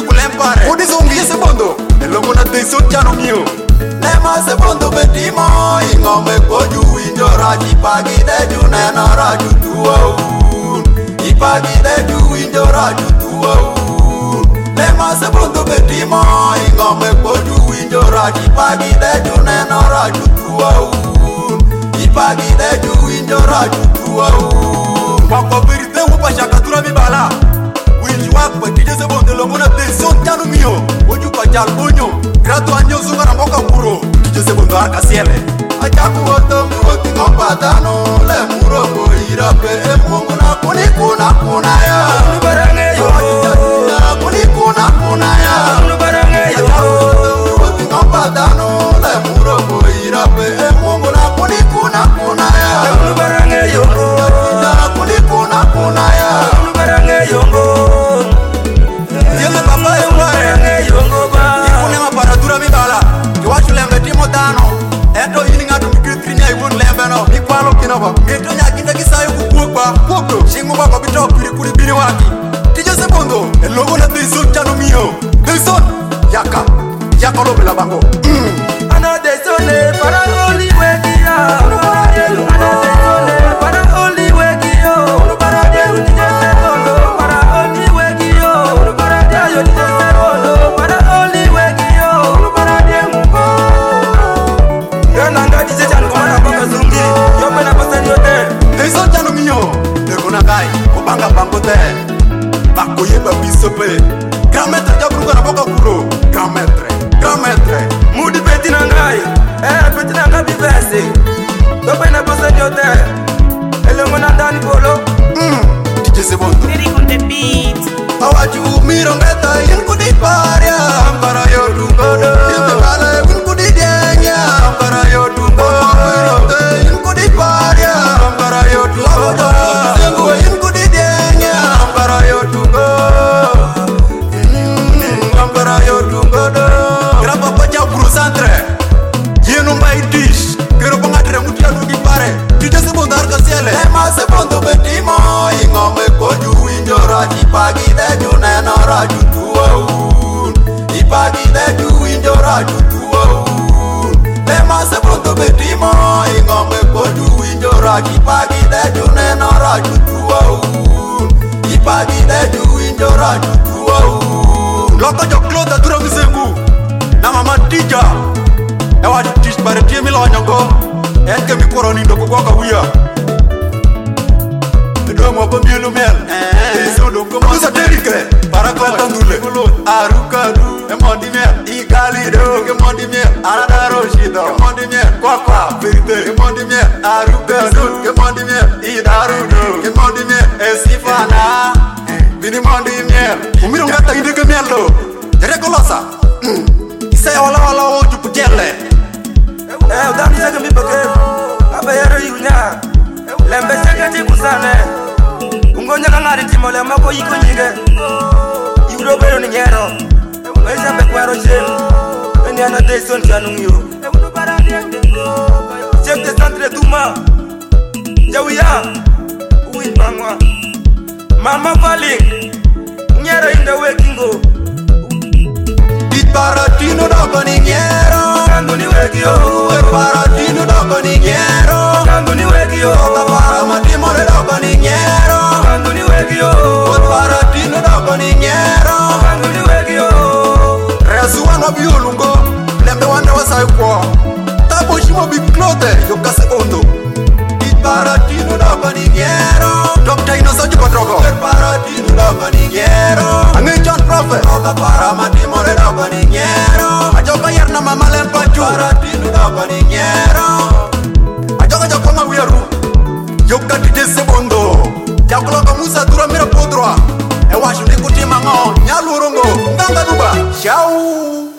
kulempare udi zungi sebondo elongo na teso chano mio lema sebondo betimo ingome koju winjo raji pagi de juneno raju tuwa ipagi de ju winjo raju tuwa lema sebondo betimo ingome koju winjo raji pagi de juneno raju tuwa ipagi de ju winjo raju tuwa Papa verite upa shakatura mibala Winji wakwe DJ Sebondo lomona teso chano mio Oju pajal bonyo Grato anyo zunga na moka kuro DJ Sebondo arka siele Ajaku woto mwoti ngompatano Le muro ko irape Mungu na kuni kuna kuna ya Nubarange yo Kuni kuna kuna ya Nubarange yo Ajaku woto mwoti ngompatano Le muro ko irape Mungu na kuni kuna kuna ya Nubarange yo kuna ya Nubarange yongo Yeme papa Nubarange yongo ba Ikune maparatura mibala Kiwashu lembe timo tano Eto ini ngatu mikritrinya ibun lembe no Mikwalo kinoba Mito nyakinda kisayo kukuokwa Kuokdo Shingu bako bito kuri bini waki DJ Sebondo Elogo na Tyson chano mio Tyson Yaka Yaka lobe la bango Ano Tyson para oli weki ya Nubarange yongo Grand maître jabruga na boka kuro Grand maître Mudi beti na ngai beti na ngai bivese Dope na bosa nyote Elongo na ndani polo DJ Sebondo Very on the beat Awaju mirongeta inkudi paria Ampara yotungodo Yutebale inkudi dienya Ampara yotungodo Inkudi paria Ampara yotungodo Zengue inkudi dienya Ampara yotungodo Graba pacha brusantre Yenu mai dish Kero pangatre mutia nuki pare DJ Sebondo arka siele Lema Sebondo betimo Ingome koju winjo raji pagi de juneno raju tuwa Ipagi de ju winjo raju tuwa Lema Sebondo betimo Ingome koju winjo raji pagi de juneno raju tuwa Ipagi de ju winjo raju tuwa Loko joklota dura misengu Na mama tija Ewa tish bare tie milo nyongo Enke mikoro nindo kukwaka huya Edomo pambielu mel Isodo kumosa terike Parakla tandule Arukadu Emondi mel Igali do Kemondi mel Anadaro shido Kemondi mel Kwakwa Verite Kemondi mel Arukadu Kemondi mel Idaru do Kemondi mel Esifana Bini mondi miel Umiro ngata indike miel do Jere kolosa Isaya wala oju pujele Udani sege mipake Abe yero yunya Lembe sege tiku sane Ungonya kangari timo lema ko yiko nyige Yuro bero ni nyero Meza mbekwaro jen Eni ana Tyson chanu ngiyo Chef de centre tuma Jawiya Uwin bangwa Mama Fali Nyero inda wekingo Paratino dogo ni nyero Kango ni wekio Paratino dogo ni nyero Kango ni wekio Para matimo le dogo ni nyero Kango ni wekio Paratino dogo ni nyero Kango ni wekio Resu wano biolungo Lembe wande wasai kwa Tabo shimo biklote Yoka Sebondo Paratino dogo ni nyero Dr. Inosoji Patrogo Paratino dogo ni nyero Angichan Prophet Oka para matimo le dogo ni nyero Ajoka yerna mama lempachu Paratino dogo ni nyero Ajoka jokonga wiaru Yoka DJ Sebondo Jakoloka Musa dura mira podroa Ewa shundi kutima ngo Nyalu rongo Nganga duba Ciao